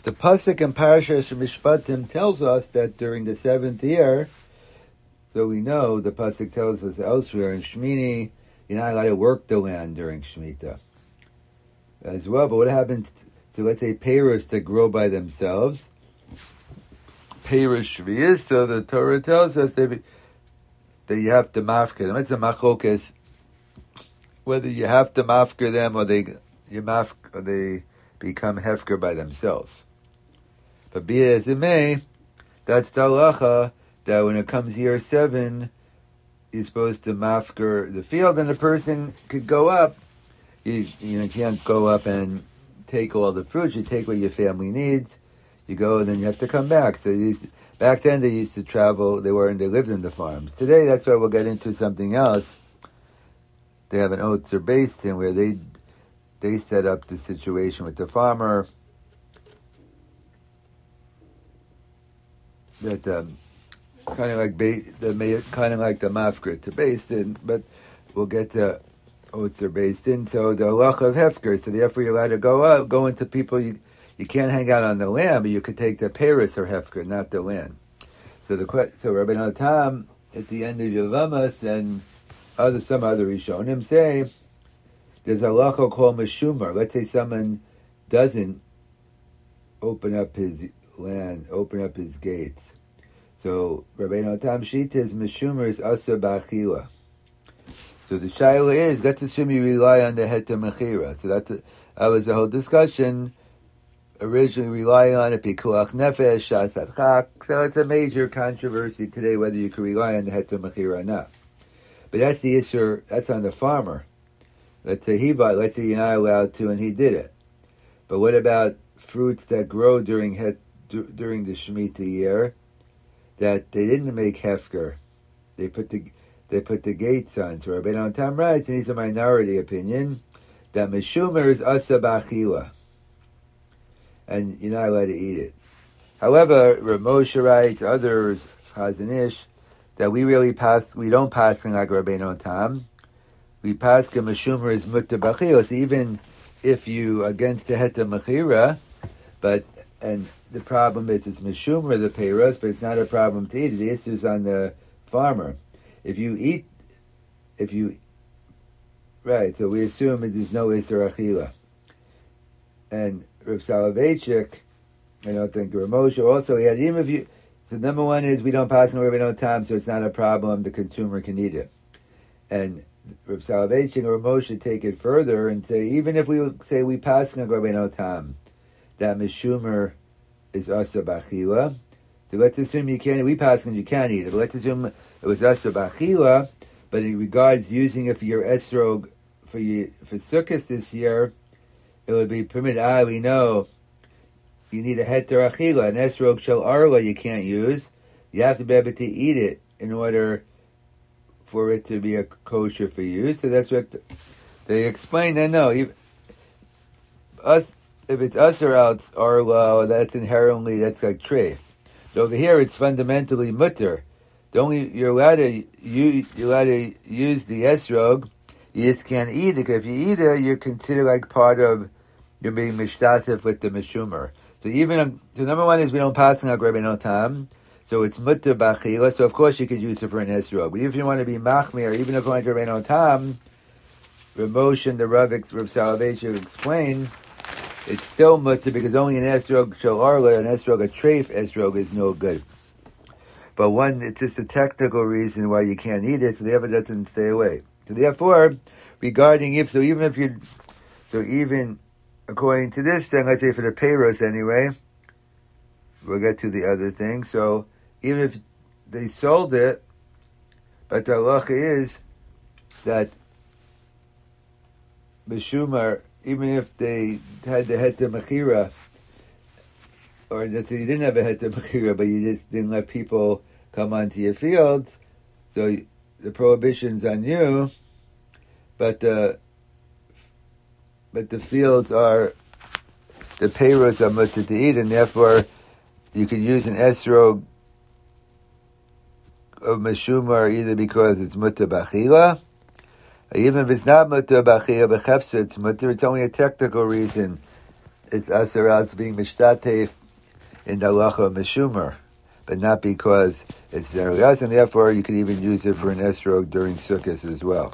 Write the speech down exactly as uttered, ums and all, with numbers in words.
The pasuk in Parashas Mishpatim tells us that during the seventh year, so we know the pasuk tells us elsewhere in Shmini, you're not allowed to work the land during Shemitah as well. But what happens to, let's say, peiros that grow by themselves? Peiros shviyis. So the Torah tells us that, that you have to mafker them. It's a machokes whether you have to mafker them or they you maf or they become hefker by themselves. But be it as it may, that's the halacha that when it comes year seven, you're supposed to mafker the field, and the person could go up. You you know, can't go up and take all the fruit. You take what your family needs. You go, and then you have to come back. So you used, back then they used to travel. They weren't. They lived in the farms. Today, that's why we'll get into something else. They have an Otzer based in where they they set up the situation with the farmer that. Um, Kind of like ba- the kind of like the mafker to based in, but we'll get to Otzer based in. So the halacha of hefker. So therefore, you're allowed to go up, go into people. You you can't hang out on the land, but you could take the peiros or hefker, not the land. So the so Rabbi Tam at the end of Yavamas and other some other Rishonim say there's a halacha called meshumer. Let's say someone doesn't open up his land, open up his gates. So Rabbeinu Tam Shita is meshumer is asa ba'achila. So the shaila is, let's assume you rely on the heter mechira. So that's a, that was the whole discussion. Originally relying on it, pikuach nefesh, shas adchak. So it's a major controversy today whether you can rely on the heter mechira or not. But that's the issue. That's on the farmer. Let's say he bought. Let's say you're not allowed to, and he did it. But what about fruits that grow during het, during the Shemitah year? That they didn't make hefker, they put the they put the gates on. So Rabbeinu Tam writes, and he's a minority opinion, that meshumer is asa ba'achila, and you're not allowed to eat it. However, Rav Moshe writes, others Chazon Ish, that we really pass, we don't pass like Rabbeinu Tam. We pass the meshumer is mutter ba'achila. So even if you against the heter mechira, but and the problem is it's meshumer the peiros, but it's not a problem to eat it. The issue is on the farmer. If you eat, if you, right, so we assume it is no Isser Achila. And Rav Soloveitchik, I don't think Rav Moshe also, he had, even if you, so number one is we don't pass on Rabbeinu Tam, so it's not a problem, the consumer can eat it. And Rav Soloveitchik and Rav Moshe take it further and say, even if we say we pass on Rabbeinu Tam, that meshumer is asa b'achila. So let's assume you can't. We pass and you can't eat it. But let's assume it was asa b'achila. But in regards using it for your esrog for you for sukkahs this year, it would be permitted. Ah, we know you need a heter achila, an esrog shel arla you can't use. You have to be able to eat it in order for it to be a kosher for you. So that's what they explain. And no, even, us. If it's usher out arla, that's inherently, that's like treif. So over here, it's fundamentally mutter. The only, you're allowed to, you, you're allowed to use the esrog, you just can't eat it. If you eat it, you're considered like part of, you're being mishtasef with the meshumer. So even, so number one is we don't pass on Rabbeinu Tam, so it's mutter b'achila, so of course you could use it for an esrog. But if you want to be machmir, even according to Rabbeinu Tam, Rav Moshe and the Rav, Rav Soloveitchik explain, it's still mutter because only an esrog shel arla, an esrog, a treif esrog is no good. But one, it's just a technical reason why you can't eat it, so the other doesn't stay away. So therefore, regarding if, so even if you, so even according to this thing, let's say for the peiros anyway, we'll get to the other thing. So even if they sold it, but the halacha is that meshumer, even if they had the heter mechira, or that you didn't have a heter mechira, but you just didn't let people come onto your fields, so the prohibition's on you, but the but the fields are, the peiros are mutter to eat, and therefore you can use an esrog of meshumar either because it's mutter b'achila, even if it's not mutter b'achila b'chefsa, it's mutter. It's only a technical reason. it's asur al being mishtatef in the halacha meshumer, but not because it's zeruyas, and therefore you can even use it for an esrog during Sukkot as well.